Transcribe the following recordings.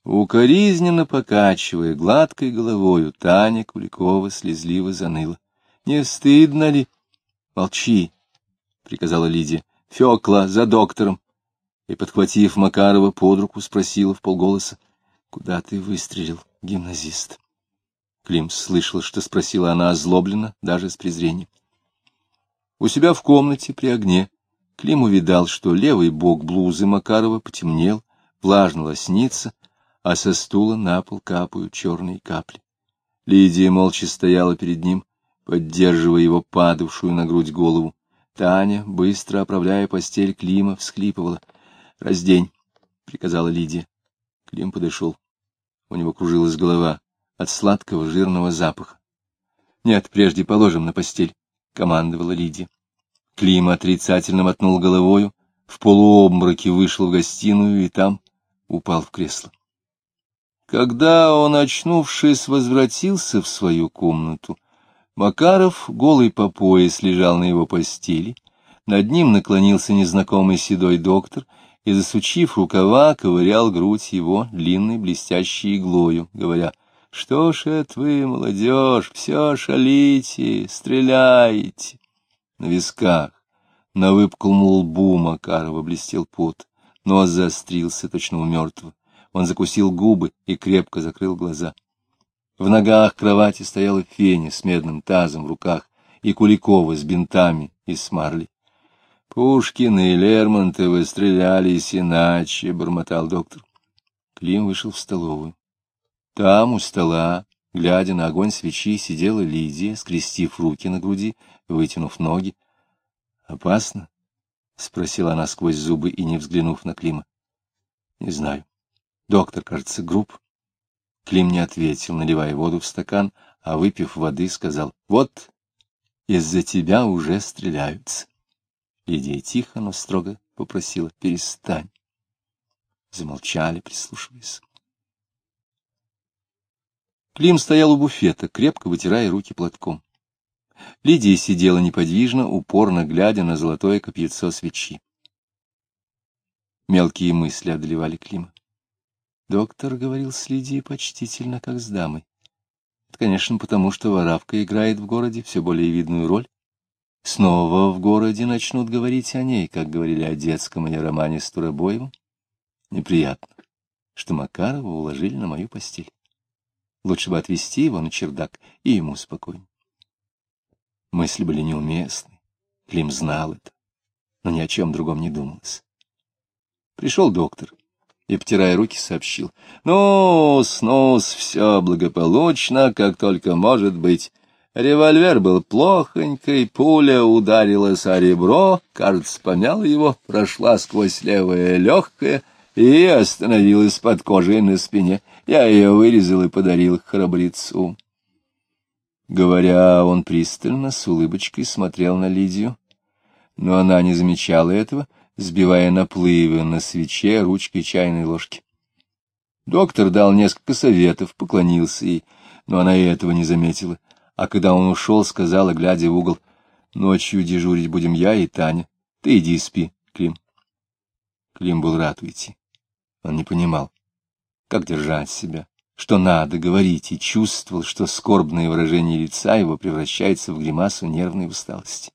Укоризненно покачивая гладкой головою, Таня Куликова слезливо заныла. — Не стыдно ли? — Молчи, — приказала Лидия. — Фёкла, за доктором. И, подхватив Макарова под руку, спросила вполголоса: — Куда ты выстрелил, гимназист? Клим слышал, что спросила она озлобленно, даже с презрением. У себя в комнате при огне Клим увидал, что левый бок блузы Макарова потемнел, влажно лоснится, а со стула на пол капают черные капли. Лидия молча стояла перед ним, поддерживая его падавшую на грудь голову. Таня, быстро оправляя постель Клима, всхлипывала. — Раздень, — приказала Лидия. Клим подошел. У него кружилась голова от сладкого жирного запаха. — Нет, прежде положим на постель, — командовала Лидия. Клим отрицательно мотнул головою, в полуобмороке вышел в гостиную и там упал в кресло. Когда он, очнувшись, возвратился в свою комнату, Макаров, голый по пояс, лежал на его постели, над ним наклонился незнакомый седой доктор и, засучив рукава, ковырял грудь его длинной блестящей иглою, говоря: — Что ж это вы, молодежь, все шалите, стреляете? На висках, на выпуклом лбу Макарова блестел пот, нос заострился, точно у мертвого. Он закусил губы и крепко закрыл глаза. В ногах кровати стояла Феня с медным тазом в руках и Куликова с бинтами из смарли. — Пушкин и Лермонтовы стрелялись иначе, — бормотал доктор. Клим вышел в столовую. Там, у стола, глядя на огонь свечи, сидела Лидия, скрестив руки на груди, вытянув ноги. — Опасно? — спросила она сквозь зубы и не взглянув на Клима. — Не знаю. Доктор, кажется, груб. Клим не ответил, наливая воду в стакан, а, выпив воды, сказал: — Вот, из-за тебя уже стреляются. Лидия тихо, но строго попросила: — Перестань. Замолчали, прислушиваясь. Клим стоял у буфета, крепко вытирая руки платком. Лидия сидела неподвижно, упорно глядя на золотое копьецо свечи. Мелкие мысли одолевали Клима. Доктор говорил с Лидией почтительно, как с дамой. Это, конечно, потому, что воровка играет в городе все более видную роль. Снова в городе начнут говорить о ней, как говорили о детском или романе с Турабоевым. Неприятно, что Макарова уложили на мою постель. Лучше бы отвезти его на чердак, и ему спокойно. Мысли были неуместны. Клим знал это, но ни о чем другом не думалось. Пришел доктор и, потирая руки, сообщил: — Ну-с, все благополучно, как только может быть. Револьвер был плохонький, пуля ударилась о ребро, кажется, помяла его, прошла сквозь левое легкое и остановилась под кожей на спине. Я ее вырезал и подарил храбрецу. Говоря, он пристально, с улыбочкой смотрел на Лидию, но она не замечала этого, сбивая наплывы на свече ручкой чайной ложки. Доктор дал несколько советов, поклонился ей, но она и этого не заметила, а когда он ушел, сказала, глядя в угол: — Ночью дежурить будем я и Таня. Ты иди спи, Клим. Клим был рад уйти. Он не понимал, как держать себя, что надо говорить, и чувствовал, что скорбное выражение лица его превращается в гримасу нервной усталости.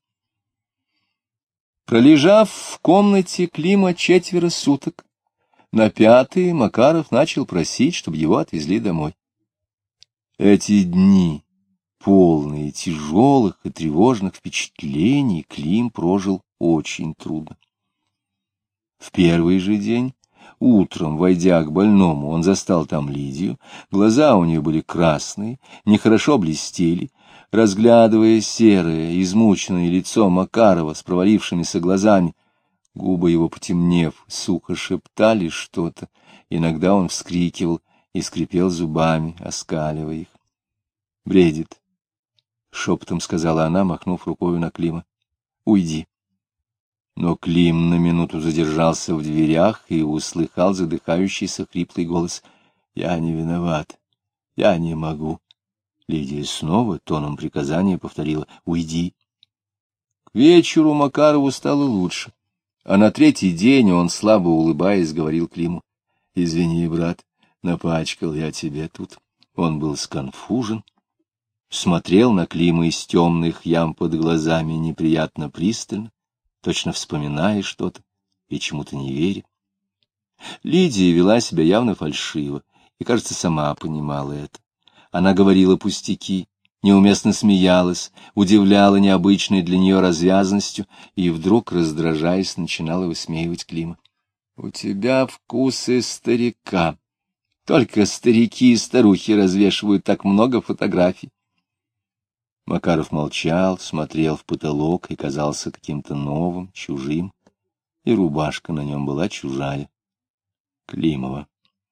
Пролежав в комнате Клима 4 суток, на 5-й Макаров начал просить, чтобы его отвезли домой. Эти дни, полные тяжелых и тревожных впечатлений, Клим прожил очень трудно. В первый же день, утром, войдя к больному, он застал там Лидию. Глаза у нее были красные, нехорошо блестели. Разглядывая серое, измученное лицо Макарова с провалившимися глазами, губы его, потемнев, сухо шептали что-то. Иногда он вскрикивал и скрипел зубами, оскаливая их. — Бредит, — шепотом сказала она, махнув рукою на Клима. — Уйди. Но Клим на минуту задержался в дверях и услыхал задыхающийся хриплый голос: — Я не виноват, я не могу. Лидия снова тоном приказания повторила: — Уйди. К вечеру Макарову стало лучше, а на 3-й день он, слабо улыбаясь, говорил Климу: — Извини, брат, Напачкал я тебе тут. Он был сконфужен, смотрел на Клима из темных ям под глазами неприятно пристально, точно вспоминая что-то и чему-то не веря. Лидия вела себя явно фальшиво и, кажется, сама понимала это. Она говорила пустяки, неуместно смеялась, удивляла необычной для нее развязностью и вдруг, раздражаясь, начинала высмеивать Клима. — У тебя вкусы старика. Только старики и старухи развешивают так много фотографий. Макаров молчал, смотрел в потолок и казался каким-то новым, чужим, и рубашка на нем была чужая, Климова.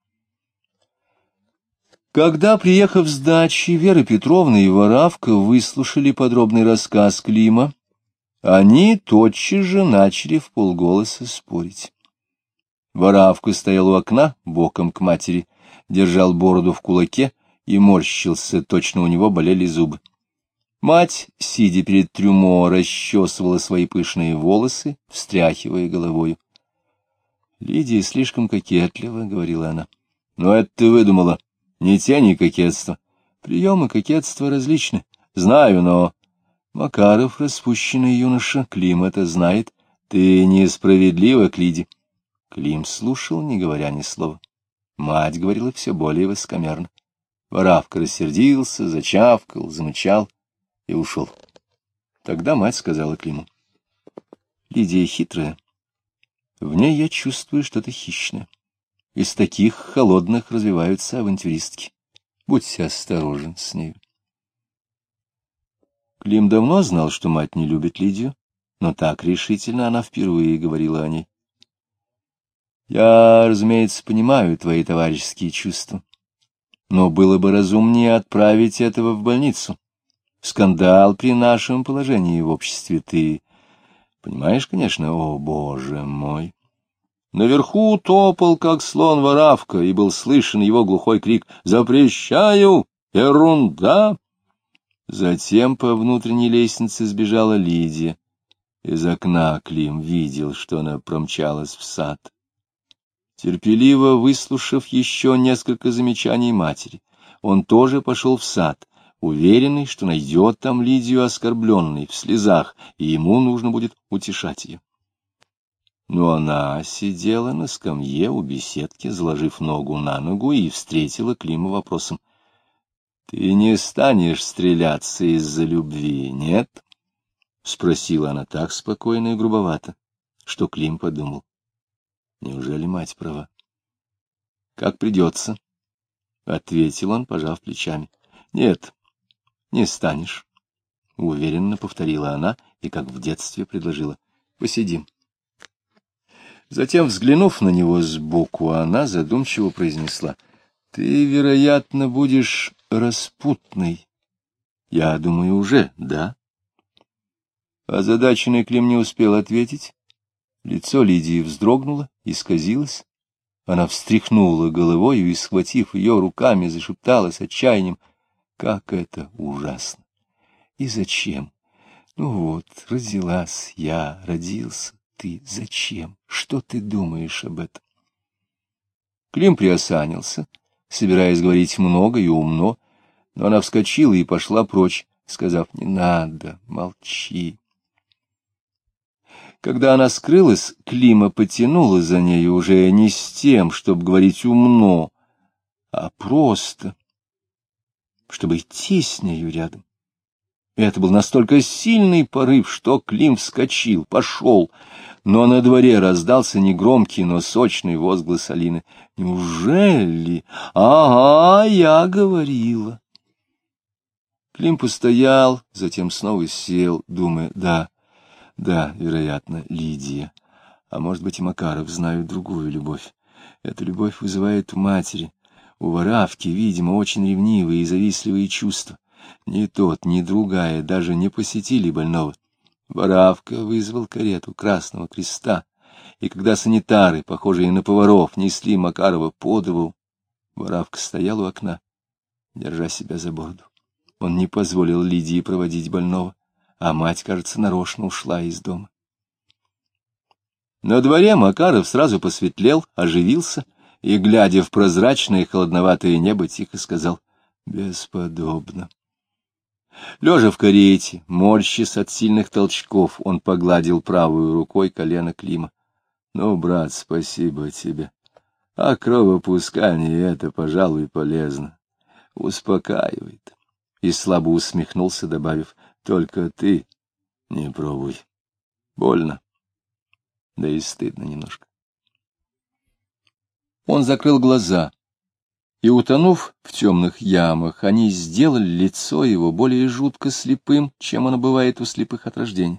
Когда, приехав с дачи, Вера Петровна и Воравка выслушали подробный рассказ Клима, они тотчас же начали вполголоса спорить. Воравка стоял у окна, боком к матери, держал бороду в кулаке и морщился, точно у него болели зубы. Мать, сидя перед трюмо, расчесывала свои пышные волосы, встряхивая головою. — Лидия слишком кокетлива, — говорила она. — Но это ты выдумала. Ни тени кокетства. Приемы кокетства различны. Знаю, но... Макаров, распущенный юноша, Клим это знает. Ты несправедлива к Лиде. Клим слушал, не говоря ни слова. Мать говорила все более высокомерно. Воравка рассердился, зачавкал, замычал и ушел. Тогда мать сказала Климу: — Лидия хитрая. В ней я чувствую что-то хищное. Из таких холодных развиваются авантюристки. Будьте осторожен с нею. Клим давно знал, что мать не любит Лидию, но так решительно она впервые говорила о ней. Я, разумеется, понимаю твои товарищеские чувства, но было бы разумнее отправить этого в больницу. Скандал при нашем положении в обществе, ты понимаешь, конечно, о, боже мой. Наверху топал, как слон, Воравка, и был слышен его глухой крик: «Запрещаю! Ерунда!» Затем по внутренней лестнице сбежала Лидия. Из окна Клим видел, что она промчалась в сад. Терпеливо выслушав еще несколько замечаний матери, он тоже пошел в сад, уверенный, что найдет там Лидию оскорбленной, в слезах, и ему нужно будет утешать ее. Но она сидела на скамье у беседки, заложив ногу на ногу, и встретила Клима вопросом: — Ты не станешь стреляться из-за любви, нет? — спросила она так спокойно и грубовато, что Клим подумал: неужели мать права? — Как придется, — ответил он, пожав плечами. — Нет, не станешь, — уверенно повторила она и, как в детстве, предложила: — Посидим. Затем, взглянув на него сбоку, она задумчиво произнесла: — Ты, вероятно, будешь распутной. Я думаю, уже, да? Озадаченный Клим не успел ответить. Лицо Лидии вздрогнуло, исказилось. Она встряхнула головою и, схватив ее руками, зашептала с отчаянием: — Как это ужасно! И зачем? Ну вот, родилась я, родился ты. Зачем? Что ты думаешь об этом? Клим приосанился, собираясь говорить много и умно, но она вскочила и пошла прочь, сказав: — Не надо, молчи. Когда она скрылась, Клима потянула за нею уже не с тем, чтобы говорить умно, а просто, чтобы идти с нею рядом. Это был настолько сильный порыв, что Клим вскочил, пошел, но на дворе раздался негромкий, но сочный возглас Алины: — Неужели? Ага, я говорила. Клим постоял, затем снова сел, думая: да, вероятно, Лидия, а может быть и Макаров знают другую любовь. Эта любовь вызывает у матери, у Воравки, видимо, очень ревнивые и завистливые чувства. Ни тот, ни другая даже не посетили больного. Воравка вызвал карету Красного Креста, и когда санитары, похожие на поваров, несли Макарова под руку, Воравка стоял у окна, держа себя за бороду. Он не позволил Лидии проводить больного, а мать, кажется, нарочно ушла из дома. На дворе Макаров сразу посветлел, оживился, и, глядя в прозрачное холодноватое небо, тихо сказал: «Бесподобно». Лежа в карете, морщась от сильных толчков, он погладил правой рукой колено Клима. «Ну, брат, спасибо тебе. А кровопускание — это, пожалуй, полезно. Успокаивает». И слабо усмехнулся, добавив: «Только ты не пробуй. Больно. Да и стыдно немножко». Он закрыл глаза, и, утонув в темных ямах, они сделали лицо его более жутко слепым, чем оно бывает у слепых от рождения.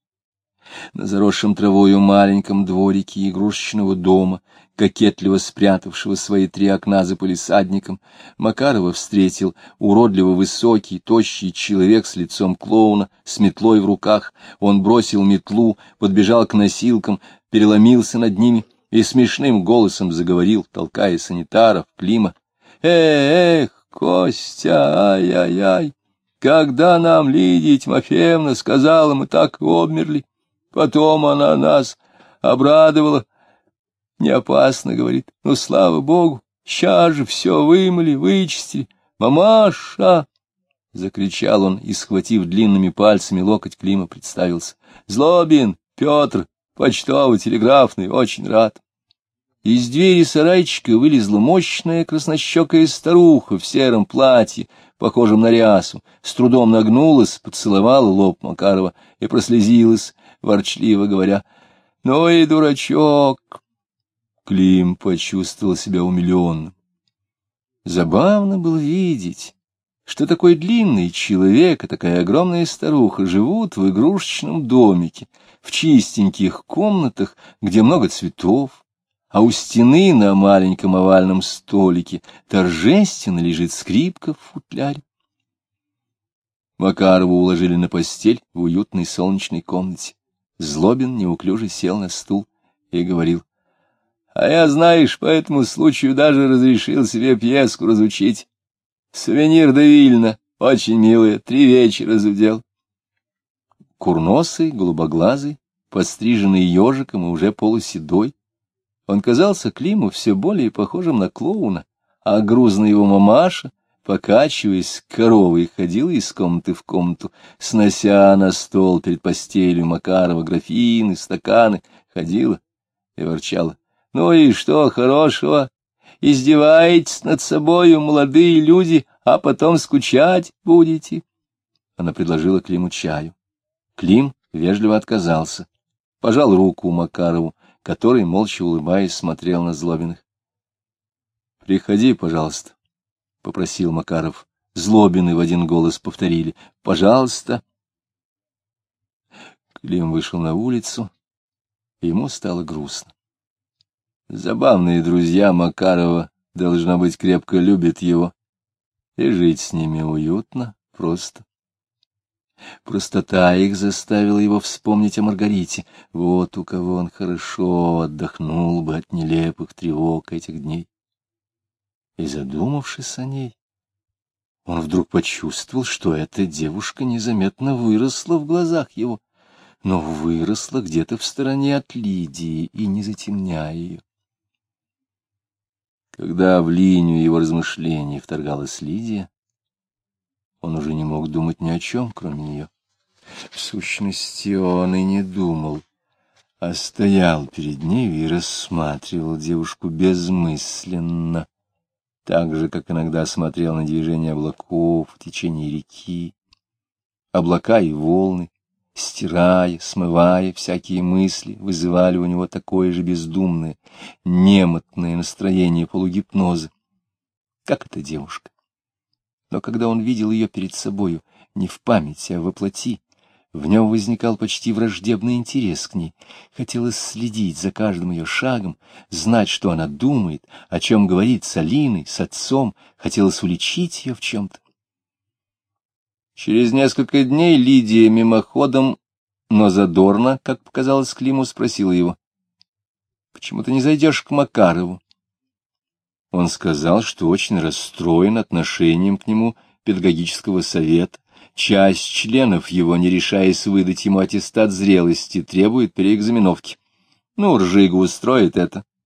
На заросшем травою маленьком дворике игрушечного дома, кокетливо спрятавшего свои 3 окна за палисадником, Макарова встретил уродливо высокий, тощий человек с лицом клоуна, с метлой в руках. Он бросил метлу, подбежал к носилкам, переломился над ними и смешным голосом заговорил, толкая санитаров, Клима: «Эх, Костя, ай-яй-яй, когда нам Лидия Тимофеевна сказала, мы так и обмерли. Потом она нас обрадовала. Не опасно, говорит. Ну, слава богу, сейчас же все вымыли, вычистили. Мамаша!» — закричал он и, схватив длинными пальцами локоть Клима, представился: «Злобин Петр, почтово-телеграфный, очень рад». Из двери сарайчика вылезла мощная краснощекая старуха в сером платье, похожем на рясу, с трудом нагнулась, поцеловала лоб Макарова и прослезилась, ворчливо говоря: «Ну и дурачок!» Клим почувствовал себя умилённым. Забавно было видеть, что такой длинный человек и такая огромная старуха живут в игрушечном домике, в чистеньких комнатах, где много цветов, а у стены на маленьком овальном столике торжественно лежит скрипка в футляре. Макарову уложили на постель в уютной солнечной комнате. Злобин неуклюже сел на стул и говорил: «А я, знаешь, по этому случаю даже разрешил себе пьеску разучить. Сувенир де Вильна, очень милая, 3 вечера зудел». Курносый, голубоглазый, постриженный ежиком и уже полуседой, он казался Климу все более похожим на клоуна, а грузная его мамаша, покачиваясь коровой, ходила из комнаты в комнату, снося на стол перед постелью Макарова графины, стаканы, ходила и ворчала: «Ну и что хорошего? Издеваетесь над собою, молодые люди, а потом скучать будете?» Она предложила Климу чаю. Клим вежливо отказался, пожал руку Макарову, который, молча улыбаясь, смотрел на Злобиных. «Приходи, пожалуйста», — попросил Макаров. Злобины в один голос повторили: «Пожалуйста». Клим вышел на улицу, и ему стало грустно. Забавные друзья Макарова, должно быть, крепко любят его, и жить с ними уютно, просто. Простота их заставила его вспомнить о Маргарите. Вот у кого он хорошо отдохнул бы от нелепых тревог этих дней. И, задумавшись о ней, он вдруг почувствовал, что эта девушка незаметно выросла в глазах его, но выросла где-то в стороне от Лидии и не затемняя ее. Когда в линию его размышлений вторгалась Лидия, он уже не мог думать ни о чем, кроме нее. В сущности, он и не думал, а стоял перед ней и рассматривал девушку безмысленно, так же, как иногда смотрел на движение облаков в течение реки. Облака и волны, стирая, смывая всякие мысли, вызывали у него такое же бездумное, немотное настроение полугипноза, как эта девушка. Но когда он видел ее перед собою, не в памяти, а воплоти, в нем возникал почти враждебный интерес к ней. Хотелось следить за каждым ее шагом, знать, что она думает, о чем говорит с Алиной, с отцом, хотелось уличить ее в чем-то. Через несколько дней Лидия мимоходом, но задорно, как показалось Климу, спросила его: «Почему ты не зайдешь к Макарову?» Он сказал, что очень расстроен отношением к нему педагогического совета. Часть членов его, не решаясь выдать ему аттестат зрелости, требует переэкзаменовки. Ну, Ржига устроит это.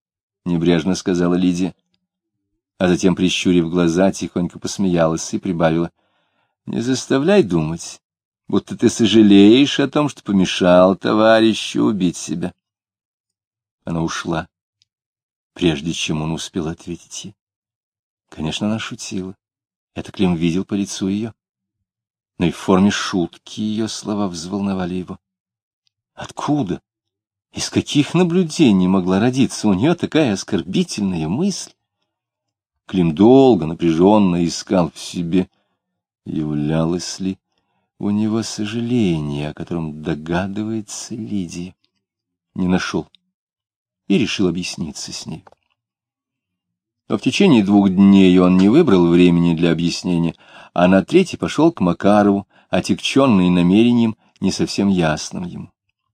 — небрежно сказала Лидия, а затем, прищурив глаза, тихонько посмеялась и прибавила: — Не заставляй думать, будто ты сожалеешь о том, что помешал товарищу убить себя. Она ушла, прежде чем он успел ответить ей. Конечно, она шутила. Это Клим видел по лицу ее. Но и в форме шутки ее слова взволновали его. Откуда? Из каких наблюдений могла родиться у нее такая оскорбительная мысль? Клим долго, напряженно искал в себе, являлось ли у него сожаление, о котором догадывается Лидия. Не нашел и решил объясниться с ней. Но в течение 2 дней он не выбрал времени для объяснения, а на 3-й пошел к Макарову, отягченный намерением, не совсем ясным ему.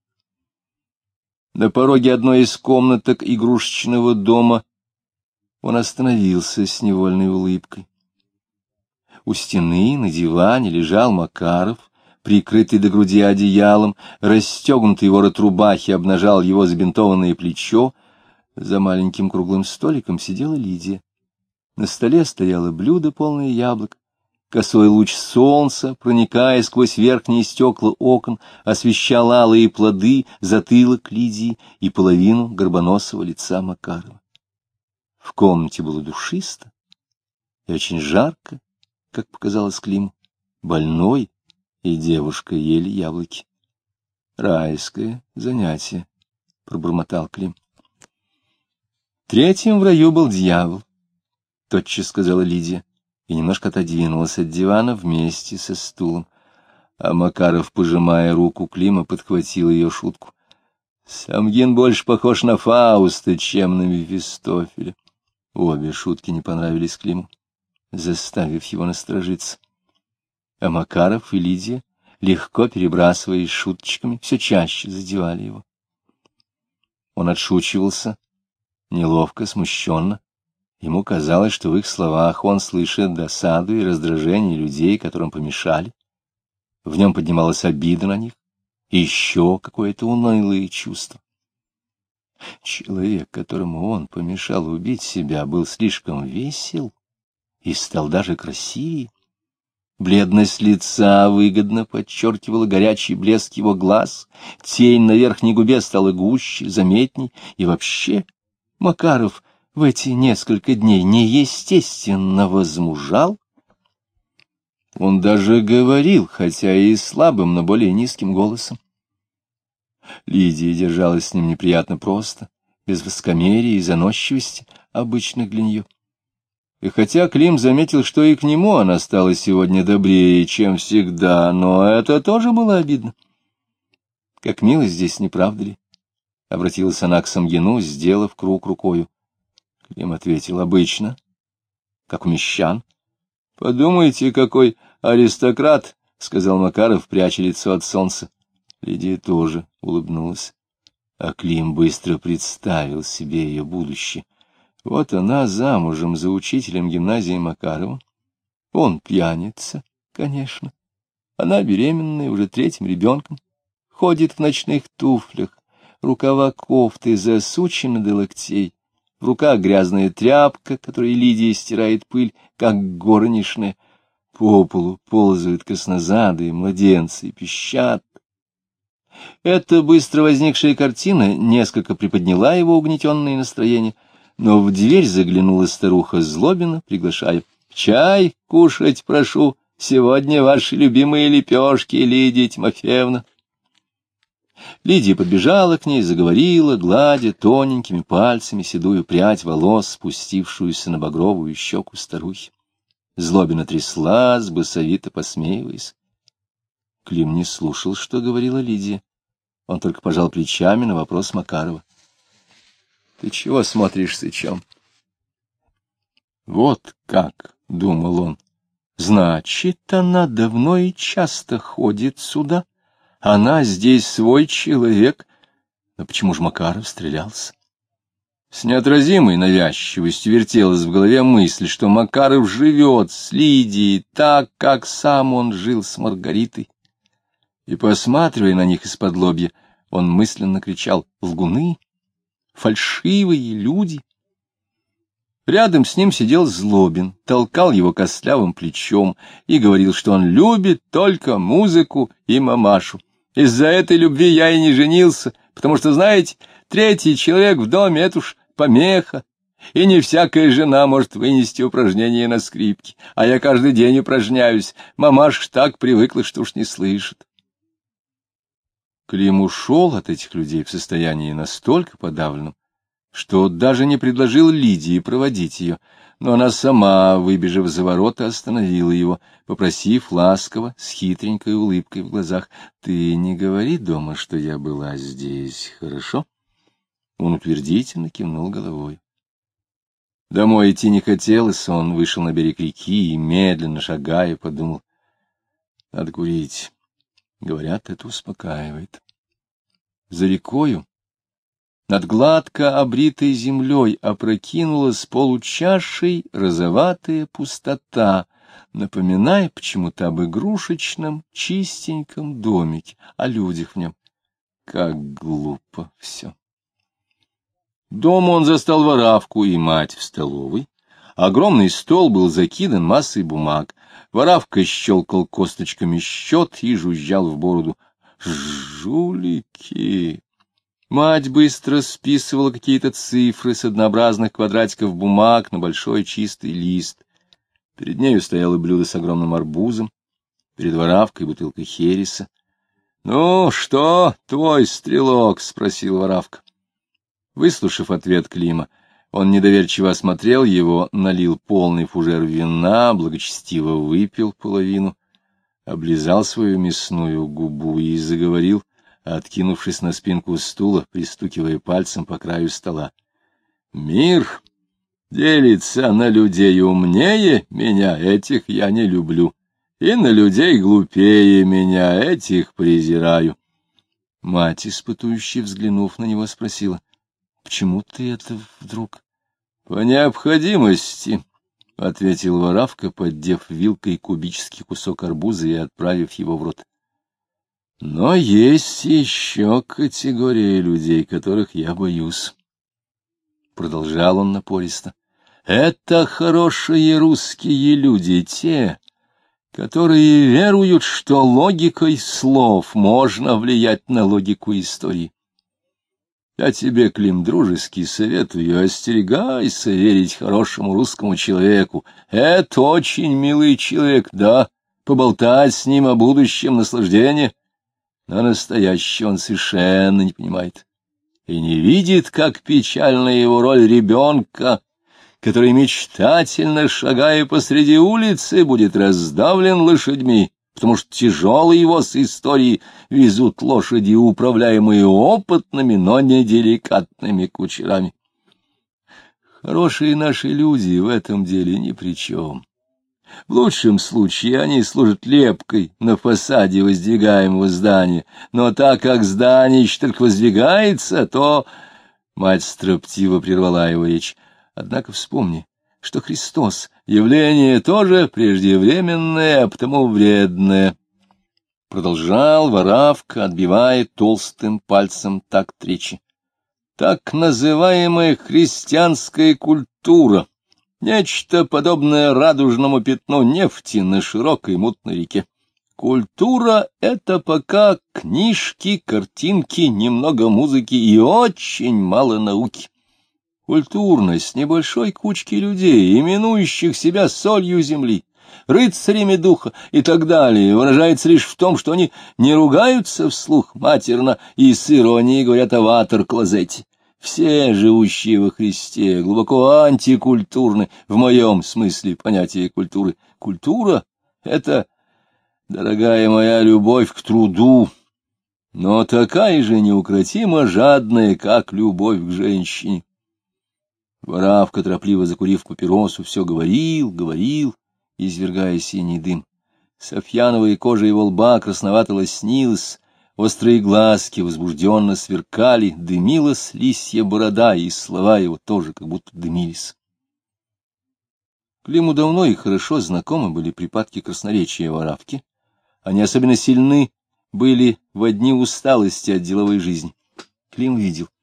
На пороге одной из комнаток игрушечного дома он остановился с невольной улыбкой. У стены на диване лежал Макаров, прикрытый до груди одеялом, расстегнутый ворот рубахи обнажал его забинтованное плечо. За маленьким круглым столиком сидела Лидия. На столе стояло блюдо, полное яблок. Косой луч солнца, проникая сквозь верхние стекла окон, освещал алые плоды, затылок Лидии и половину горбоносого лица Макарова. В комнате было душисто и очень жарко, как показалось Климу. Больной и девушка ели яблоки. «Райское занятие», — пробормотал Клим. 3-м в раю был дьявол, — тотчас сказала Лидия, и немножко отодвинулась от дивана вместе со стулом. А Макаров, пожимая руку Клима, подхватил ее шутку. Самгин больше похож на Фауста, чем на Мефистофеля. Обе шутки не понравились Климу, заставив его насторожиться. А Макаров и Лидия, легко перебрасываясь шуточками, все чаще задевали его. Он отшучивался, неловко, смущенно. Ему казалось, что в их словах он слышит досаду и раздражение людей, которым помешали. В нем поднималась обида на них, и еще какое-то унылое чувство. Человек, которому он помешал убить себя, был слишком весел и стал даже красивее. Бледность лица выгодно подчеркивала горячий блеск его глаз, тень на верхней губе стала гуще, заметней, и вообще Макаров в эти несколько дней неестественно возмужал. Он даже говорил, хотя и слабым, но более низким голосом. Лидия держалась с ним неприятно просто, без высокомерия и заносчивости, обычных для нее. И хотя Клим заметил, что и к нему она стала сегодня добрее, чем всегда, но это тоже было обидно. «Как мило здесь, не правда ли?» — обратилась она к Самгину, сделав круг рукою. Клим ответил: «Обычно, как у мещан». «Подумайте, какой аристократ!» — сказал Макаров, пряча лицо от солнца. Лидия тоже улыбнулась, а Клим быстро представил себе ее будущее. Вот она замужем за учителем гимназии Макаровым. Он пьяница, конечно. Она беременная, уже 3-м ребенком. Ходит в ночных туфлях, рукава кофты засучены до локтей. В руках грязная тряпка, которой Лидия стирает пыль, как горничная. По полу ползают краснозадые младенцы и пищат. Эта быстро возникшая картина несколько приподняла его угнетенное настроение, но в дверь заглянула старуха Злобина, приглашая: «Чай кушать прошу, сегодня ваши любимые лепешки, Лидия Тимофеевна». Лидия подбежала к ней, заговорила, гладя тоненькими пальцами седую прядь волос, спустившуюся на багровую щеку старухи. Злобина тряслась, басовито посмеиваясь. Клим не слушал, что говорила Лидия. Он только пожал плечами на вопрос Макарова. — Ты чего смотришь, сычом? — Вот как, — думал он, — значит, она давно и часто ходит сюда. Она здесь свой человек. Но почему же Макаров стрелялся? С неотразимой навязчивостью вертелась в голове мысль, что Макаров живет с Лидией так, как сам он жил с Маргаритой. И, посматривая на них из-под лобья, он мысленно кричал: «Лгуны! Фальшивые люди! Рядом с ним сидел Злобин, толкал его костлявым плечом и говорил, что он любит только музыку и мамашу. Из-за этой любви я и не женился, потому что, знаете, третий человек в доме — это уж помеха, и не всякая жена может вынести упражнения на скрипке, а я каждый день упражняюсь, мамаша так привыкла, что уж не слышит. Клим ушел от этих людей в состоянии настолько подавленном, что даже не предложил Лидии проводить ее, но она сама, выбежав за ворота, остановила его, попросив ласково, с хитренькой улыбкой в глазах: «Ты не говори дома, что я была здесь, хорошо?» Он утвердительно кивнул головой. Домой идти не хотелось, он вышел на берег реки и, медленно шагая, подумал: «Надо курить. Говорят, это успокаивает». За рекою над гладко обритой землей опрокинулась получашей розоватая пустота, напоминая почему-то об игрушечном чистеньком домике, о людях в нем. Как глупо все. Дома он застал Воравку и мать в столовой. Огромный стол был закидан массой бумаг. Воравка щелкал косточками счет и жужжал в бороду: «Жулики!» Мать быстро списывала какие-то цифры с однообразных квадратиков бумаг на большой чистый лист. Перед нею стояло блюдо с огромным арбузом, перед Воравкой бутылка хереса. — Ну, что, твой стрелок? — спросил Воравка. Выслушав ответ Клима, он недоверчиво осмотрел его, налил полный фужер вина, благочестиво выпил половину, облизал свою мясную губу и заговорил, откинувшись на спинку стула, пристукивая пальцем по краю стола: «Мир делится на людей умнее меня, этих я не люблю, и на людей глупее меня, этих презираю». Мать, испытующе взглянув на него, спросила: «Почему ты это вдруг?» «По необходимости», — ответил Воравка, поддев вилкой кубический кусок арбуза и отправив его в рот. «Но есть еще категория людей, которых я боюсь», — продолжал он напористо. «Это хорошие русские люди, те, которые веруют, что логикой слов можно влиять на логику истории. Я тебе, Клим, дружески советую: остерегайся верить хорошему русскому человеку. Это очень милый человек, да, поболтать с ним о будущем — наслаждение. Но настоящее он совершенно не понимает и не видит, как печальна его роль ребенка, который, мечтательно шагая посреди улицы, будет раздавлен лошадьми, потому что тяжелые его с историей везут лошади, управляемые опытными, но неделикатными кучерами. Хорошие наши люди в этом деле ни при чем. В лучшем случае они служат лепкой на фасаде воздвигаемого здания, но так как здание еще только воздвигается, то...» Мать строптиво прервала его речь. «Однако вспомни, что Христос — явление тоже преждевременное, а потому вредное». Продолжал Воравка, отбивая толстым пальцем такт речи. «Так называемая христианская культура — нечто подобное радужному пятну нефти на широкой мутной реке. Культура — это пока книжки, картинки, немного музыки и очень мало науки. Культурность небольшой кучки людей, именующих себя солью земли, рыцарями духа и так далее, выражается лишь в том, что они не ругаются вслух матерно и с иронией говорят о ватер-клозете. Все живущие во Христе глубоко антикультурны в моем смысле понятия культуры. Культура — это, дорогая моя, любовь к труду, но такая же неукротимо жадная, как любовь к женщине». Воравка, торопливо закурив папиросу, все говорил, извергая синий дым. Софьяновая кожа его лба красновато лоснилась, острые глазки возбужденно сверкали, дымилась лисья борода, и слова его тоже как будто дымились. Климу давно и хорошо знакомы были припадки красноречия Воравки. Они особенно сильны были в дни усталости от деловой жизни. Клим видел,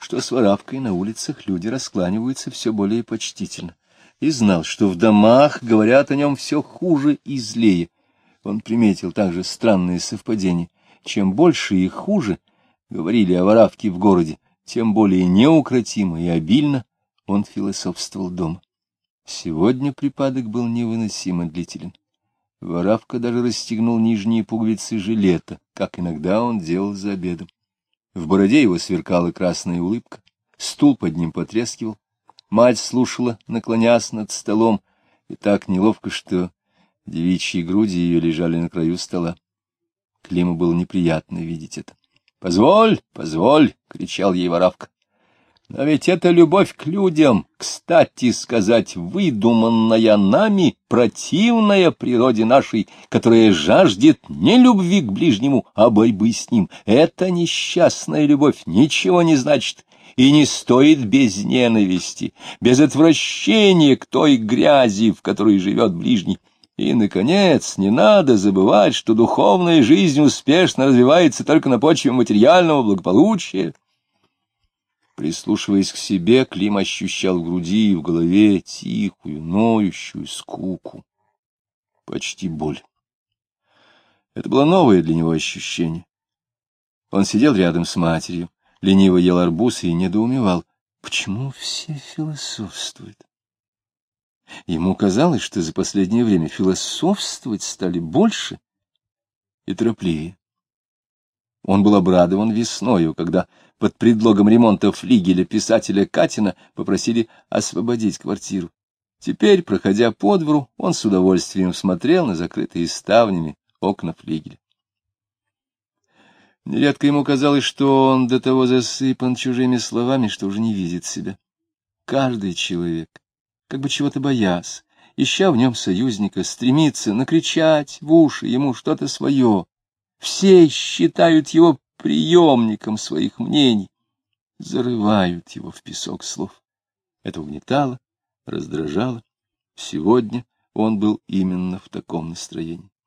что с воровкой на улицах люди раскланиваются все более почтительно, и знал, что в домах говорят о нем все хуже и злее. Он приметил также странные совпадения. Чем больше и хуже говорили о воровке в городе, тем более неукротимо и обильно он философствовал дома. Сегодня припадок был невыносимо длителен. Воровка даже расстегнул нижние пуговицы жилета, как иногда он делал за обедом. В бороде его сверкала красная улыбка, стул под ним потрескивал. Мать слушала, наклонясь над столом, и так неловко, что девичьи груди ее лежали на краю стола. Климу было неприятно видеть это. — Позволь, позволь! — кричал ей воровка. — Но ведь это любовь к людям, кстати сказать, выдуманная нами, противная природе нашей, которая жаждет не любви к ближнему, а борьбы с ним. Эта несчастная любовь ничего не значит и не стоит без ненависти, без отвращения к той грязи, в которой живет ближний. И, наконец, не надо забывать, что духовная жизнь успешно развивается только на почве материального благополучия. Прислушиваясь к себе, Клим ощущал в груди и в голове тихую, ноющую скуку, почти боль. Это было новое для него ощущение. Он сидел рядом с матерью, лениво ел арбуз и недоумевал, почему все философствуют. Ему казалось, что за последнее время философствовать стали больше и торопливее. Он был обрадован весною, когда под предлогом ремонта флигеля писателя Катина попросили освободить квартиру. Теперь, проходя по двору, он с удовольствием смотрел на закрытые ставнями окна флигеля. Нередко ему казалось, что он до того засыпан чужими словами, что уже не видит себя. Каждый человек, как бы чего-то боясь, ища в нем союзника, стремится накричать в уши ему что-то свое. Все считают его приемником своих мнений, зарывают его в песок слов. Это угнетало, раздражало. Сегодня он был именно в таком настроении.